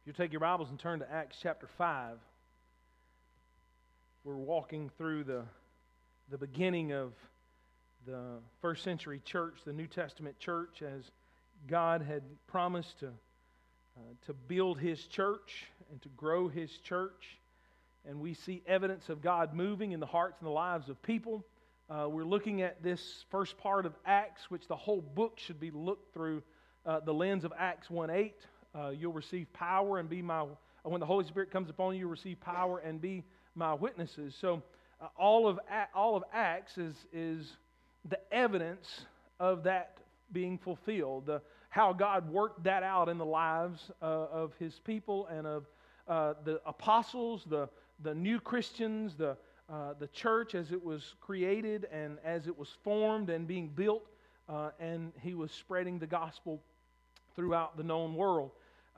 You take your Bibles and turn to Acts chapter 5. We're walking through the beginning of the first century church, the New Testament church, as God had promised to build His church and to grow His church. And we see evidence of God moving in the hearts and the lives of people. We're looking at this first part of Acts, which the whole book should be looked through the lens of Acts 1:8. You'll receive power and be when the Holy Spirit comes upon you, you'll receive power and be my witnesses. So all of Acts is the evidence of that being fulfilled. How God worked that out in the lives of His people and of the apostles, the new Christians, the church as it was created and as it was formed and being built, and He was spreading the gospel throughout the known world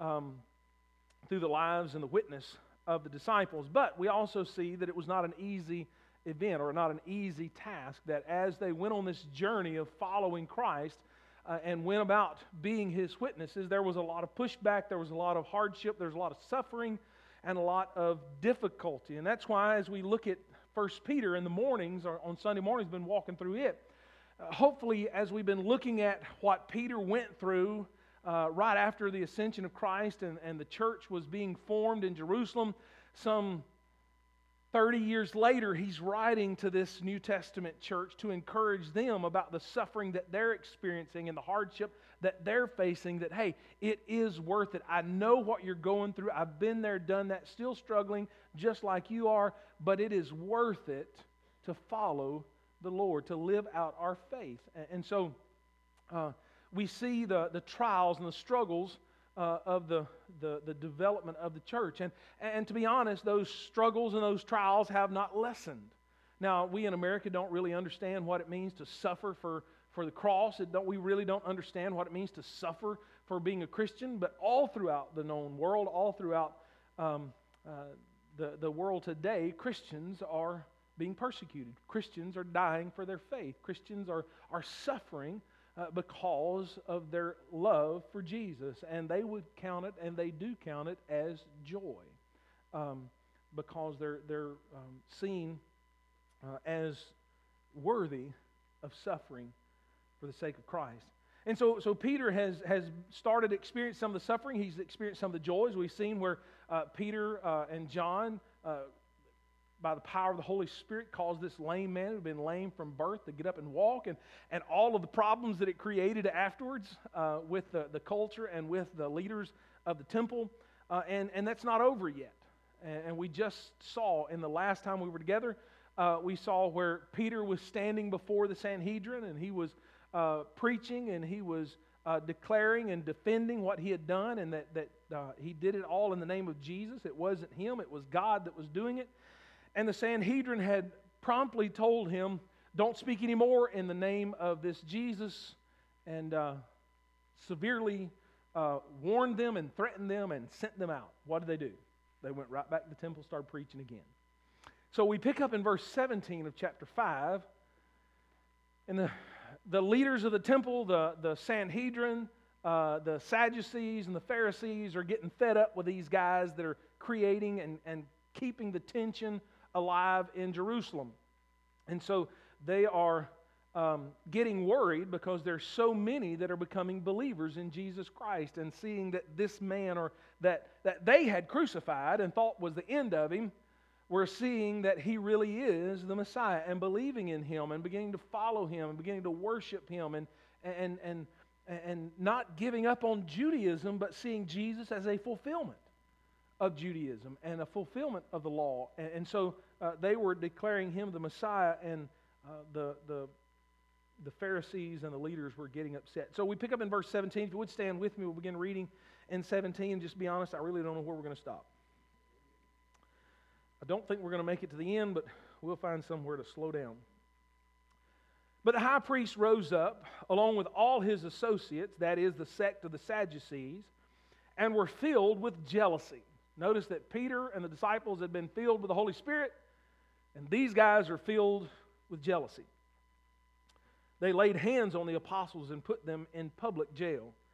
through the lives and the witness of the disciples. But we also see that it was not an easy event or not an easy task, that as they went on this journey of following Christ and went about being His witnesses, there was a lot of pushback, there was a lot of hardship, there was a lot of suffering and a lot of difficulty. And that's why as we look at 1 Peter in the mornings, or on Sunday mornings, been walking through it, hopefully as we've been looking at what Peter went through right after the ascension of Christ and the church was being formed in Jerusalem, some 30 years later, he's writing to this New Testament church to encourage them about the suffering that they're experiencing and the hardship that they're facing, that, hey, it is worth it. I know what you're going through. I've been there, done that, still struggling just like you are, but it is worth it to follow the Lord, to live out our faith. And so we see the trials and the struggles of the development of the church. And to be honest, those struggles and those trials have not lessened. Now, we in America don't really understand what it means to suffer for the cross. We really don't understand what it means to suffer for being a Christian. But all throughout the known world, all throughout the world today, Christians are being persecuted. Christians are dying for their faith. Christians are suffering because of their love for Jesus. And they would count it, and they do count it, as joy, because they're seen as worthy of suffering for the sake of Christ. And so Peter has started to experience some of the suffering. He's experienced some of the joys. We've seen where Peter and John, by the power of the Holy Spirit, caused this lame man who'd been lame from birth to get up and walk, and all of the problems that it created afterwards with the culture and with the leaders of the temple. And that's not over yet. And we just saw in the last time we were together, we saw where Peter was standing before the Sanhedrin, and he was preaching, and he was declaring and defending what he had done, and that he did it all in the name of Jesus. It wasn't him, it was God that was doing it. And the Sanhedrin had promptly told him, don't speak anymore in the name of this Jesus, and severely warned them and threatened them and sent them out. What did they do? They went right back to the temple, started preaching again. So we pick up in verse 17 of chapter 5, and the leaders of the temple, the Sanhedrin, the Sadducees and the Pharisees are getting fed up with these guys that are creating and keeping the tension alive in Jerusalem. And so they are getting worried because there's so many that are becoming believers in Jesus Christ, and seeing that this man or that they had crucified and thought was the end of him, we're seeing that he really is the Messiah, and believing in him and beginning to follow him and beginning to worship him and not giving up on Judaism, but seeing Jesus as a fulfillment of Judaism and a fulfillment of the law. And so they were declaring him the Messiah, and the Pharisees and the leaders were getting upset. So we pick up in verse 17. If you would stand with me, we'll begin reading in 17. Just be honest, I really don't know where we're going to stop. I don't think we're going to make it to the end, but we'll find somewhere to slow down. But the high priest rose up, along with all his associates, that is, the sect of the Sadducees, and were filled with jealousy. Notice that Peter and the disciples had been filled with the Holy Spirit, and these guys are filled with jealousy. They laid hands on the apostles and put them in public jail.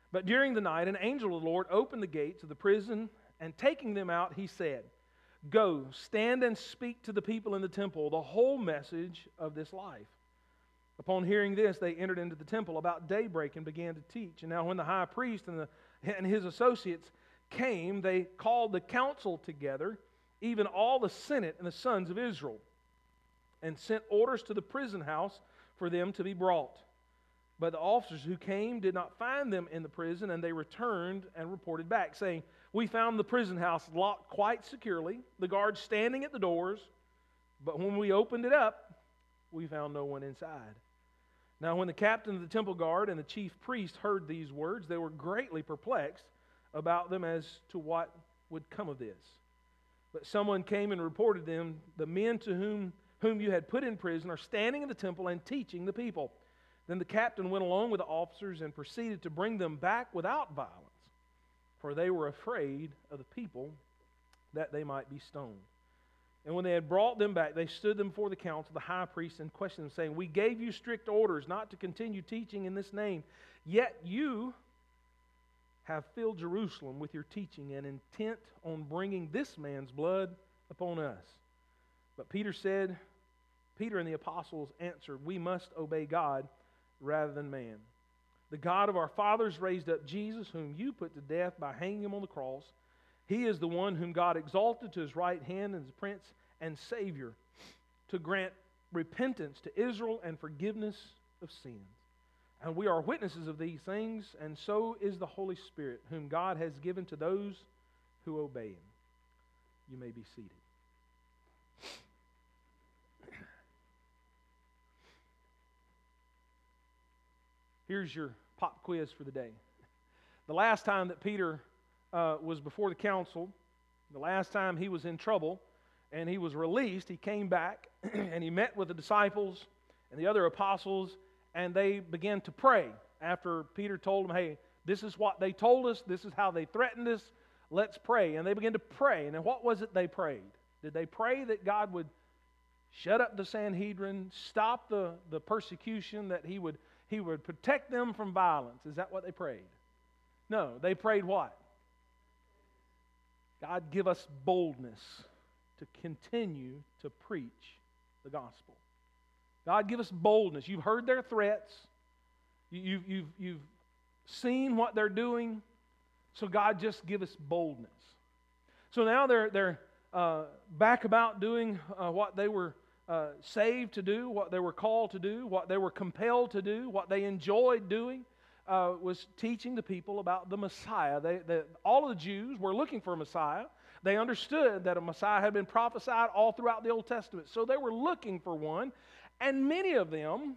But during the night, an angel of the Lord opened the gates of the prison, and taking them out, he said, "Go, stand and speak to the people in the temple the whole message of this life." Upon hearing this, they entered into the temple about daybreak and began to teach. And now when the high priest and his associates came, they called the council together, even all the Senate and the sons of Israel, and sent orders to the prison house for them to be brought. But the officers who came did not find them in the prison, and they returned and reported back, saying, "We found the prison house locked quite securely, the guards standing at the doors, but when we opened it up, we found no one inside." Now when the captain of the temple guard and the chief priest heard these words, they were greatly perplexed about them as to what would come of this. But someone came and reported them, "The men to whom you had put in prison are standing in the temple and teaching the people." Then the captain went along with the officers and proceeded to bring them back without violence, for they were afraid of the people, that they might be stoned. And when they had brought them back, they stood them before the council, the high priest, and questioned them, saying, "We gave you strict orders not to continue teaching in this name, yet you have filled Jerusalem with your teaching and intent on bringing this man's blood upon us." But Peter and the apostles answered, "We must obey God rather than man. The God of our fathers raised up Jesus, whom you put to death by hanging him on the cross. He is the one whom God exalted to his right hand as Prince and Savior, to grant repentance to Israel and forgiveness of sins. And we are witnesses of these things, and so is the Holy Spirit, whom God has given to those who obey him." You may be seated. Here's your pop quiz for the day. The last time that Peter was before the council, the last time he was in trouble and he was released, he came back and he met with the disciples and the other apostles, and they began to pray after Peter told them, "Hey, this is what they told us, this is how they threatened us, let's pray." And they began to pray. And then what was it they prayed? Did they pray that God would shut up the Sanhedrin, stop the persecution, that he would protect them from violence? Is that what they prayed? No, they prayed what? God, give us boldness to continue to preach the gospel. God, give us boldness. You've heard their threats. You've seen what they're doing. So God, just give us boldness. So now they're back about doing what they were saved to do, what they were called to do, what they were compelled to do, what they enjoyed doing, was teaching the people about the Messiah. All of the Jews were looking for a Messiah. They understood that a Messiah had been prophesied all throughout the Old Testament. So they were looking for one, and many of them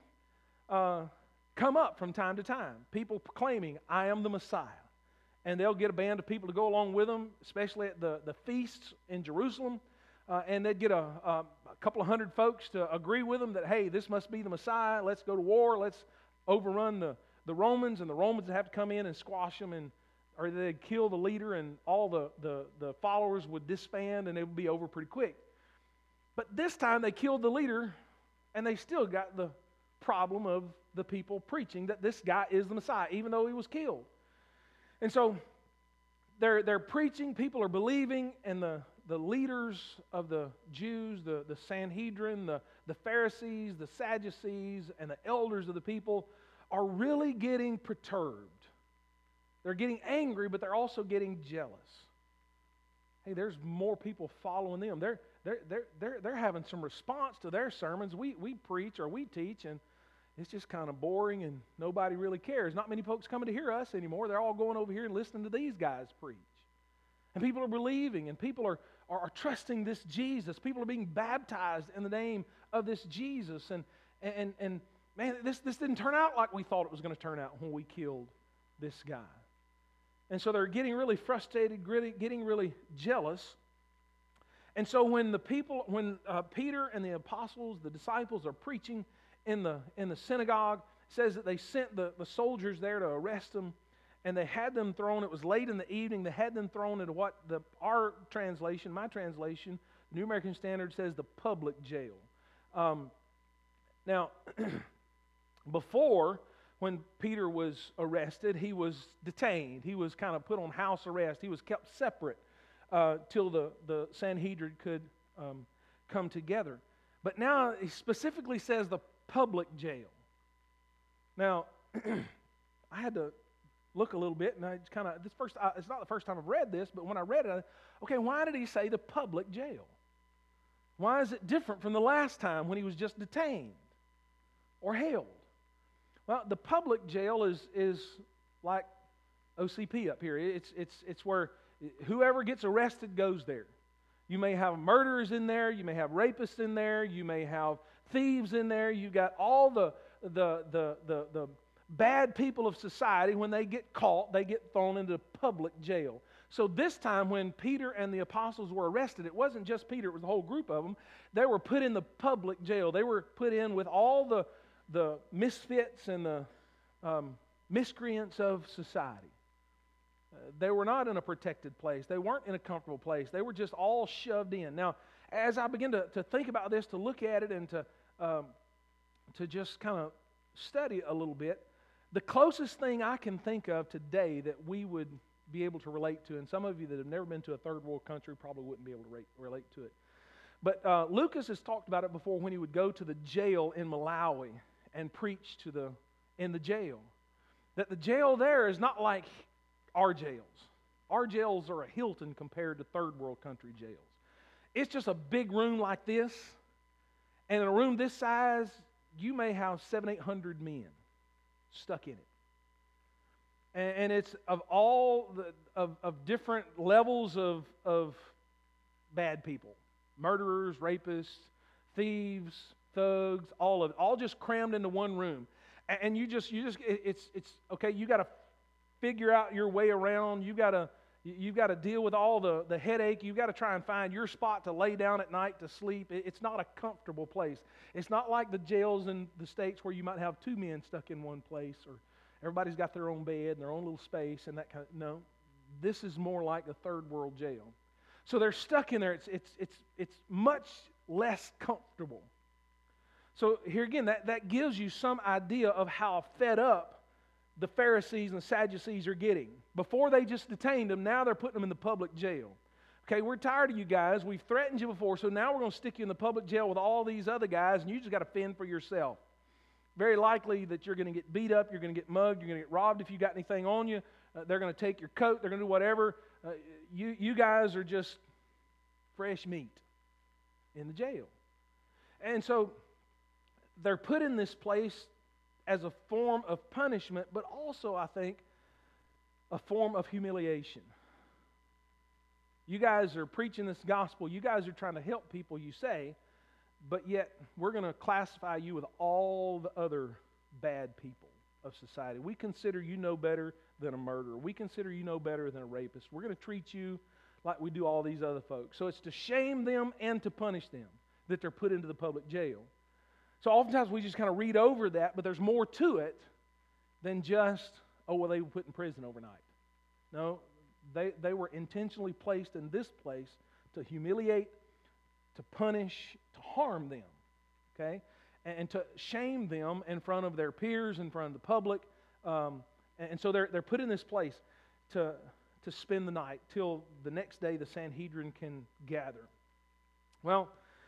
come up from time to time, people proclaiming, "I am the Messiah." And they'll get a band of people to go along with them, especially at the feasts in Jerusalem. And they'd get a couple of hundred folks to agree with them that, "Hey, this must be the Messiah. Let's go to war. Let's overrun the Romans." And the Romans would have to come in and squash them, or they'd kill the leader, and all the followers would disband, and it would be over pretty quick. But this time they killed the leader, and they still got the problem of the people preaching that this guy is the Messiah, even though he was killed. And so they're preaching, people are believing, and the leaders of the Jews, the Sanhedrin, the Pharisees, the Sadducees, and the elders of the people are really getting perturbed. They're getting angry, but they're also getting jealous. Hey, there's more people following them. They're having some response to their sermons. We preach or we teach, and it's just kind of boring, and nobody really cares. Not many folks coming to hear us anymore. They're all going over here and listening to these guys preach. And people are believing, and people are trusting this Jesus. People are being baptized in the name of this Jesus. And man, this didn't turn out like we thought it was going to turn out when we killed this guy. And so they're getting really frustrated, getting really jealous. And so when Peter and the apostles, the disciples, are preaching in the synagogue, it says that they sent the soldiers there to arrest them, and they had them thrown. It was late in the evening. They had them thrown into what our translation, my translation, the New American Standard says the public jail. Now, before, when Peter was arrested, he was detained. He was kind of put on house arrest. He was kept separate till the Sanhedrin could come together. But now he specifically says the public jail. Now, I had to look a little bit, and I just kind of, it's not the first time I've read this, but when I read it, okay, why did he say the public jail? Why is it different from the last time when he was just detained or held? Well, the public jail is like OCP up here. It's where whoever gets arrested goes there. You may have murderers in there. You may have rapists in there. You may have thieves in there. You got all the bad people of society. When they get caught, they get thrown into public jail. So this time when Peter and the apostles were arrested, it wasn't just Peter, it was the whole group of them. They were put in the public jail. They were put in with all the misfits and the miscreants of society. They were not in a protected place. They weren't in a comfortable place. They were just all shoved in. Now, as I begin to think about this, to look at it and to just kind of study a little bit, the closest thing I can think of today that we would be able to relate to, and some of you that have never been to a third world country probably wouldn't be able to relate to it. But Lucas has talked about it before when he would go to the jail in Malawi and preach in the jail. That the jail there is not like our jails. Our jails are a Hilton compared to third world country jails. It's just a big room like this, and in a room this size, you may have 700-800 men stuck in it. And it's of all of different levels of bad people. Murderers, rapists, thieves, thugs, all of it. All just crammed into one room. And it's okay, you got to figure out your way around. You've got to deal with all the headache. You've got to try and find your spot to lay down at night to sleep. It's not a comfortable place. It's not like the jails in the States where you might have two men stuck in one place, or everybody's got their own bed and their own little space and that kind of. No, this is more like a third world jail. So they're stuck in there. It's much less comfortable. So here again, that gives you some idea of how fed up the Pharisees and the Sadducees are getting. Before they just detained them, now they're putting them in the public jail. Okay, we're tired of you guys. We've threatened you before, so now we're going to stick you in the public jail with all these other guys, and you just got to fend for yourself. Very likely that you're going to get beat up, you're going to get mugged, you're going to get robbed if you got anything on you. They're going to take your coat, they're going to do whatever. You guys are just fresh meat in the jail. And so they're put in this place as a form of punishment, but also, I think, a form of humiliation. You guys are preaching this gospel. You guys are trying to help people, you say, but yet we're going to classify you with all the other bad people of society. We consider you no better than a murderer. We consider you no better than a rapist. We're going to treat you like we do all these other folks. So it's to shame them and to punish them that they're put into the public jail. So oftentimes we just kind of read over that, but there's more to it than just, oh, well, they were put in prison overnight. No, they were intentionally placed in this place to humiliate, to punish, to harm them, okay? And to shame them in front of their peers, in front of the public. And so they're put in this place to spend the night till the next day the Sanhedrin can gather. Well,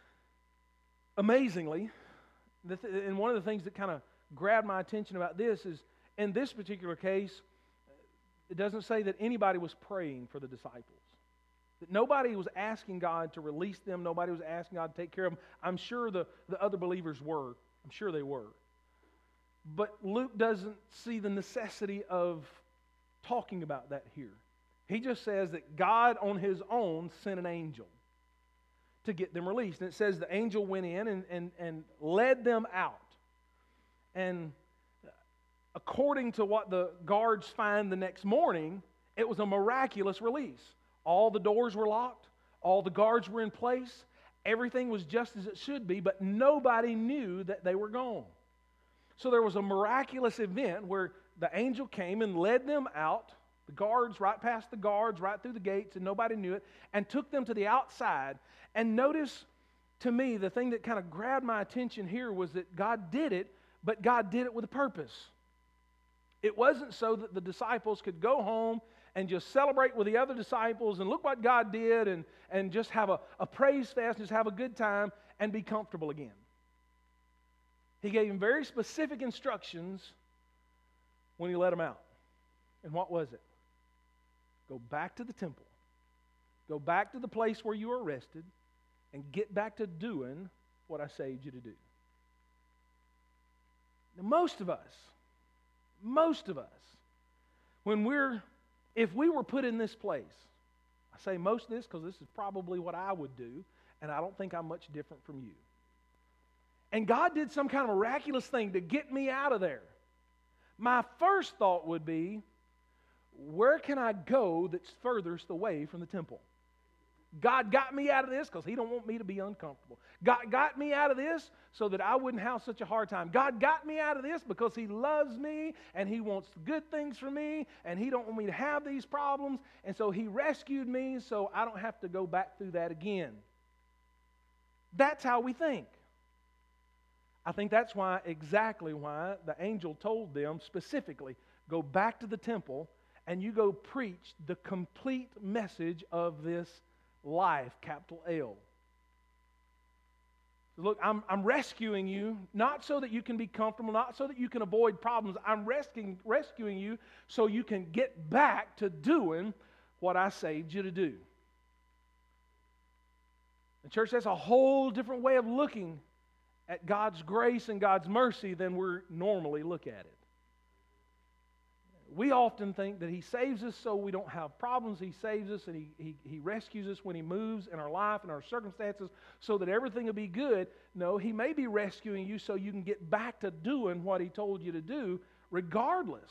amazingly, and one of the things that kind of grabbed my attention about this is, in this particular case, it doesn't say that anybody was praying for the disciples. That nobody was asking God to release them. Nobody was asking God to take care of them. I'm sure the other believers were. I'm sure they were. But Luke doesn't see the necessity of talking about that here. He just says that God on His own sent an angel to get them released. And it says the angel went in and led them out. And according to what the guards find the next morning, it was a miraculous release. All the doors were locked. All the guards were in place. Everything was just as it should be, but nobody knew that they were gone. So there was a miraculous event where the angel came and led them out, the guards, right past the guards, right through the gates, and nobody knew it, and took them to the outside. And notice, to me, the thing that kind of grabbed my attention here was that God did it, but God did it with a purpose. It wasn't so that the disciples could go home and just celebrate with the other disciples and look what God did and just have a praise fest and just have a good time and be comfortable again. He gave them very specific instructions when he let them out. And what was it? Go back to the temple. Go back to the place where you were arrested and get back to doing what I saved you to do. Now, most of us, if we were put in this place, I say most of this because this is probably what I would do, and I don't think I'm much different from you. And God did some kind of miraculous thing to get me out of there. My first thought would be, where can I go that's furthest away from the temple? God got me out of this because He don't want me to be uncomfortable. God got me out of this so that I wouldn't have such a hard time. God got me out of this because He loves me and He wants good things for me and He don't want me to have these problems. And so He rescued me so I don't have to go back through that again. That's how we think. I think that's exactly why the angel told them specifically, go back to the temple and you go preach the complete message of this life, capital L. Look, I'm rescuing you, not so that you can be comfortable, not so that you can avoid problems. I'm rescuing you so you can get back to doing what I saved you to do. And church, that's a whole different way of looking at God's grace and God's mercy than we normally look at it. We often think that He saves us so we don't have problems. He saves us and He rescues us when He moves in our life and our circumstances so that everything will be good. No, He may be rescuing you so you can get back to doing what He told you to do, regardless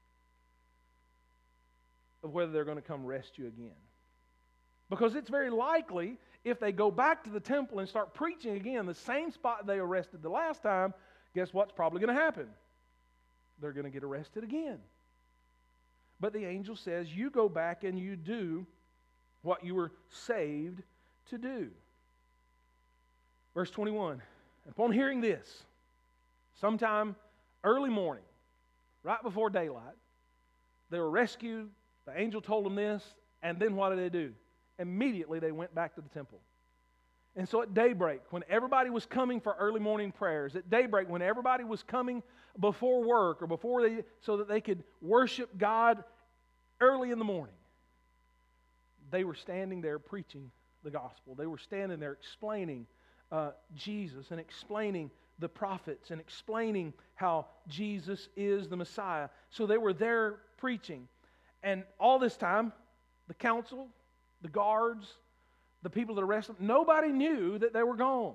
of whether they're going to come arrest you again. Because it's very likely, if they go back to the temple and start preaching again, the same spot they arrested the last time, guess what's probably going to happen? They're going to get arrested again. But the angel says, you go back and you do what you were saved to do. Verse 21, upon hearing this, sometime early morning, right before daylight, they were rescued, the angel told them this, and then what did they do? Immediately they went back to the temple. And so at daybreak, when everybody was coming for early morning prayers, at daybreak, when everybody was coming before work or so that they could worship God early in the morning, they were standing there preaching the gospel. They were standing there explaining Jesus and explaining the prophets and explaining how Jesus is the Messiah. So they were there preaching. And all this time, the council, the guards, the people that arrested them, nobody knew that they were gone.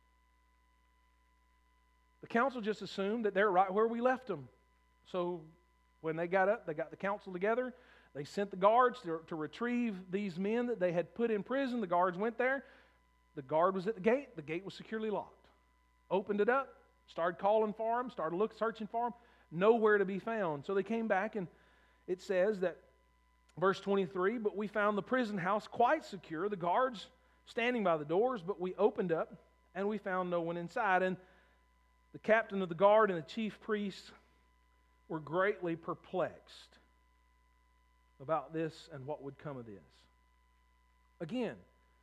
The council just assumed that they're right where we left them. So when they got up, they got the council together. They sent the guards to retrieve these men that they had put in prison. The guards went there. The guard was at the gate. The gate was securely locked. Opened it up, started calling for them, started searching for them. Nowhere to be found. So they came back, and it says that, verse 23, but we found the prison house quite secure, the guards standing by the doors, but we opened up, and we found no one inside. And the captain of the guard and the chief priests were greatly perplexed about this and what would come of this. Again,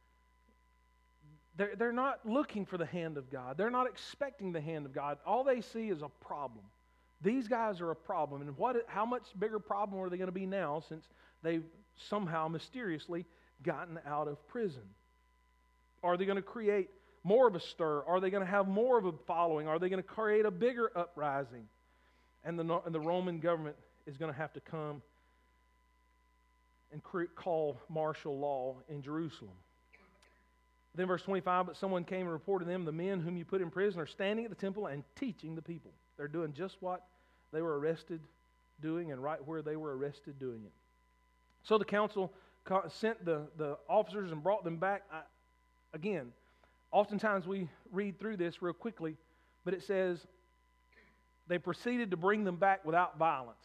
they're not looking for the hand of God. They're not expecting the hand of God. All they see is a problem. These guys are a problem. And how much bigger problem are they going to be now since they've somehow mysteriously gotten out of prison? Are they going to create more of a stir? Are they going to have more of a following? Are they going to create a bigger uprising? And the Roman government is going to have to come and call martial law in Jerusalem. Then verse 25, but someone came and reported to them, the men whom you put in prison are standing at the temple and teaching the people. They're doing just what they were arrested doing and right where they were arrested doing it. So the council sent the officers and brought them back. Again, oftentimes we read through this real quickly, but it says they proceeded to bring them back without violence.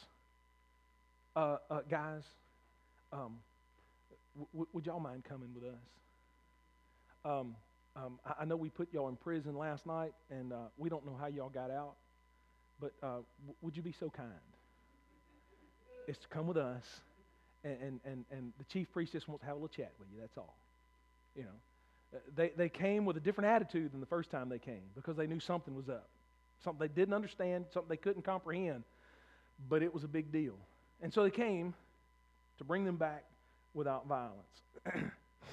Guys, would y'all mind coming with us? I know we put y'all in prison last night, and we don't know how y'all got out, but would you be so kind? is to come with us, and the chief priest just wants to have a little chat with you. That's all. You know, they came with a different attitude than the first time they came because they knew something was up, something they didn't understand, something they couldn't comprehend, but it was a big deal. And so they came to bring them back without violence.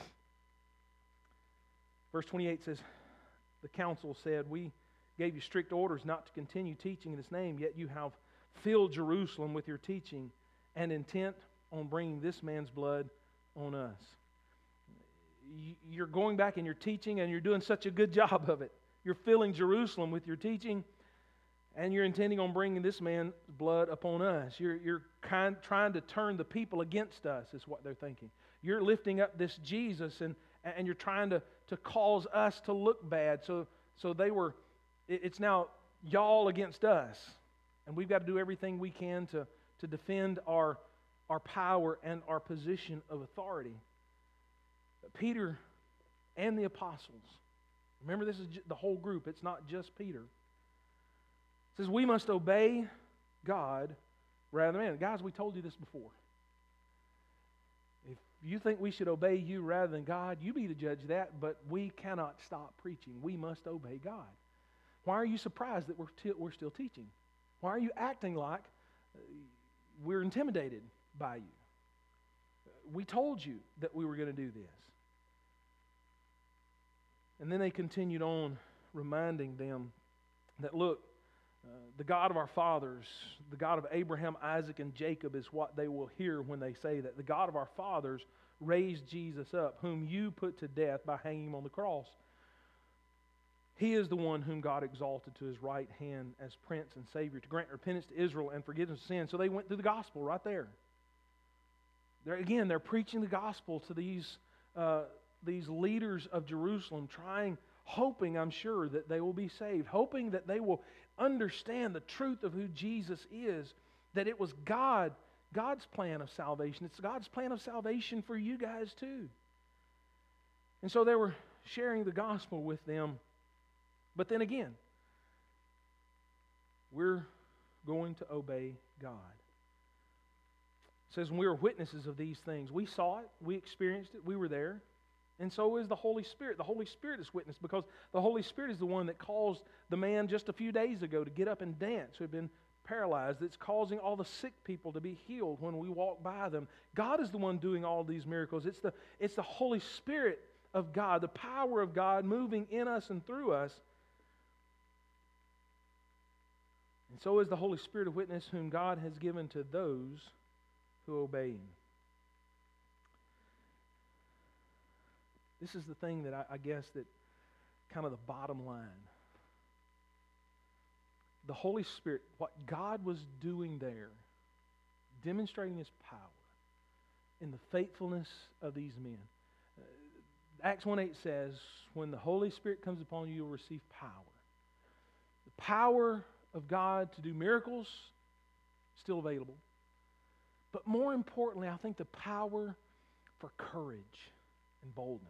Verse 28 says, the council said, we gave you strict orders not to continue teaching in His name, yet you have filled Jerusalem with your teaching and intent on bringing this man's blood on us. You're going back and you're teaching, and you're doing such a good job of it. You're filling Jerusalem with your teaching, and you're intending on bringing this man's blood upon us. You're trying to turn the people against us, is what they're thinking. You're lifting up this Jesus, and you're trying to cause us to look bad. So it's now y'all against us. And we've got to do everything we can to defend our power and our position of authority. Peter and the apostles, remember this is the whole group, it's not just Peter. It says we must obey God rather than man. Guys, we told you this before. If you think we should obey you rather than God, you be the judge of that, but we cannot stop preaching. We must obey God. Why are you surprised that we're still teaching? Why are you acting like we're intimidated by you? We told you that we were going to do this. And then they continued on reminding them that, look, the God of our fathers, the God of Abraham, Isaac, and Jacob is what they will hear when they say that. The God of our fathers raised Jesus up, whom you put to death by hanging Him on the cross. He is the one whom God exalted to His right hand as Prince and Savior to grant repentance to Israel and forgiveness of sin. So they went through the gospel right there. They're preaching the gospel to these leaders of Jerusalem, hoping, I'm sure, that they will be saved, hoping that they will understand the truth of who Jesus is, that it was God's plan of salvation. It's God's plan of salvation for you guys too. And so they were sharing the gospel with them. But then again, we're going to obey God. It says, when we were witnesses of these things, we saw it, we experienced it, we were there. And so is the Holy Spirit. The Holy Spirit is witness because the Holy Spirit is the one that caused the man just a few days ago to get up and dance who had been paralyzed. It's causing all the sick people to be healed when we walk by them. God is the one doing all these miracles. It's the Holy Spirit of God, the power of God moving in us and through us. And so is the Holy Spirit of witness whom God has given to those who obey Him. This is the thing that I guess that kind of the bottom line. The Holy Spirit, what God was doing there, demonstrating His power in the faithfulness of these men. Acts 1:8 says, when the Holy Spirit comes upon you, you'll receive power. The power of God to do miracles, still available. But more importantly, I think the power for courage and boldness.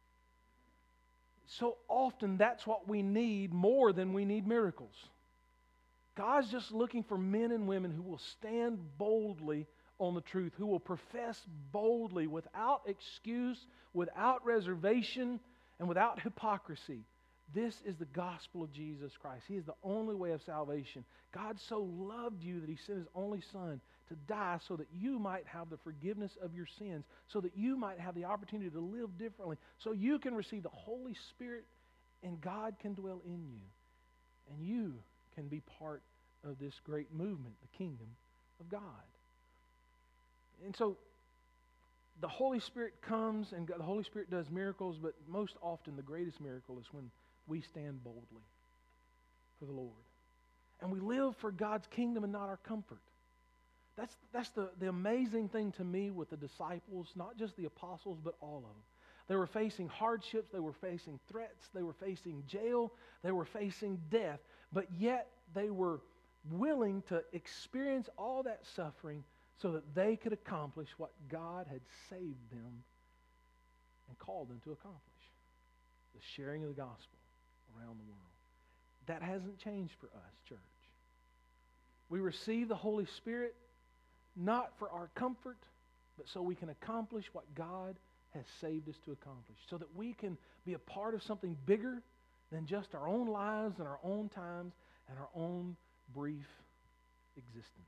So often that's what we need more than we need miracles. God's just looking for men and women who will stand boldly on the truth, who will profess boldly without excuse, without reservation, and without hypocrisy. This is the gospel of Jesus Christ. He is the only way of salvation. God so loved you that He sent His only Son to die so that you might have the forgiveness of your sins, so that you might have the opportunity to live differently, so you can receive the Holy Spirit and God can dwell in you. And you can be part of this great movement, the kingdom of God. And so the Holy Spirit comes and the Holy Spirit does miracles, but most often the greatest miracle is when we stand boldly for the Lord. And we live for God's kingdom and not our comfort. That's the amazing thing to me with the disciples, not just the apostles, but all of them. They were facing hardships, they were facing threats, they were facing jail, they were facing death, but yet they were willing to experience all that suffering so that they could accomplish what God had saved them and called them to accomplish. The sharing of the gospel around the world. That hasn't changed for us, church. We receive the Holy Spirit not for our comfort, but so we can accomplish what God has saved us to accomplish, so that we can be a part of something bigger than just our own lives and our own times and our own brief existence.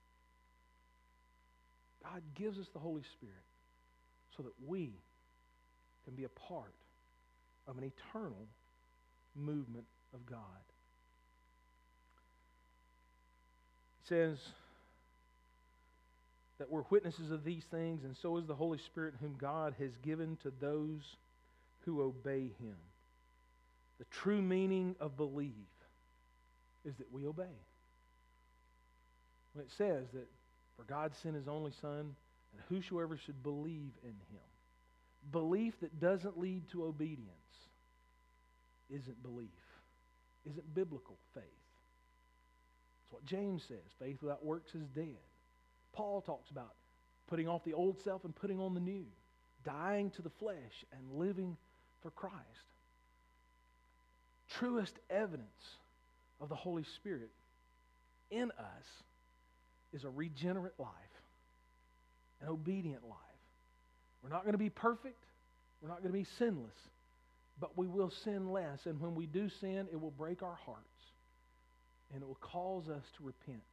God gives us the Holy Spirit so that we can be a part of an eternal movement of God. It says that we're witnesses of these things, and so is the Holy Spirit, whom God has given to those who obey Him. The true meaning of believe is that we obey. When it says that for God sent His only Son, and whosoever should believe in Him. Belief that doesn't lead to obedience isn't belief, isn't biblical faith. That's what James says. Faith without works is dead. Paul talks about putting off the old self and putting on the new, dying to the flesh and living for Christ. Truest evidence of the Holy Spirit in us is a regenerate life, an obedient life. We're not going to be perfect. We're not going to be sinless, but we will sin less. And when we do sin, it will break our hearts, and it will cause us to repent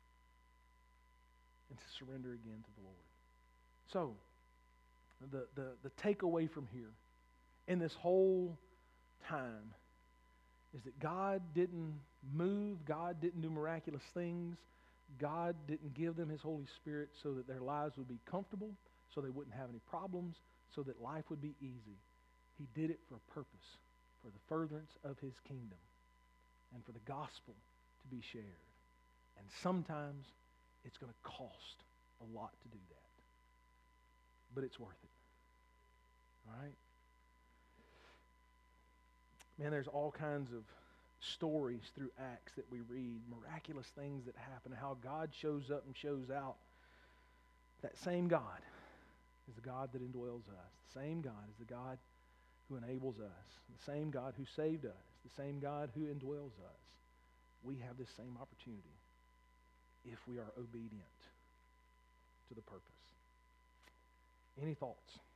and to surrender again to the Lord. So, the takeaway from here in this whole time is that God didn't move, God didn't do miraculous things, God didn't give them His Holy Spirit so that their lives would be comfortable, so they wouldn't have any problems, so that life would be easy. He did it for a purpose, for the furtherance of His kingdom, and for the gospel to be shared. And sometimes it's going to cost a lot to do that. But it's worth it. All right? Man, there's all kinds of stories through Acts that we read, miraculous things that happen, how God shows up and shows out. That same God is the God that indwells us. The same God is the God who enables us. The same God who saved us. The same God who indwells us. We have this same opportunity if we are obedient to the purpose. Any thoughts?